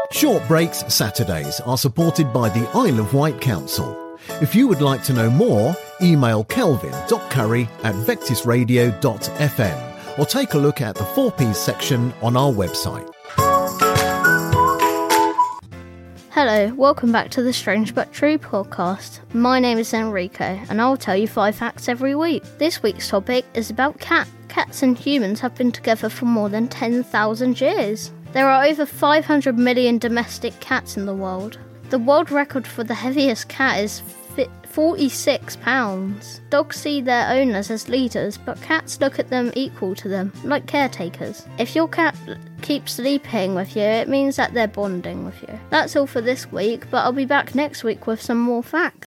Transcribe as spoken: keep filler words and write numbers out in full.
Short Breaks Saturdays are supported by the Isle of Wight Council. If you would like to know more, email kelvin dot curry at vectis radio dot f m or take a look at the four Ps section on our website. Hello, welcome back to the Strange But True podcast. My name is Enrico and I'll tell you five facts every week. This week's topic is about cat. Cats and humans have been together for more than ten thousand years. There are over five hundred million domestic cats in the world. The world record for the heaviest cat is forty-six pounds. Dogs see their owners as leaders, but cats look at them equal to them, like caretakers. If your cat keeps sleeping with you, it means that they're bonding with you. That's all for this week, but I'll be back next week with some more facts.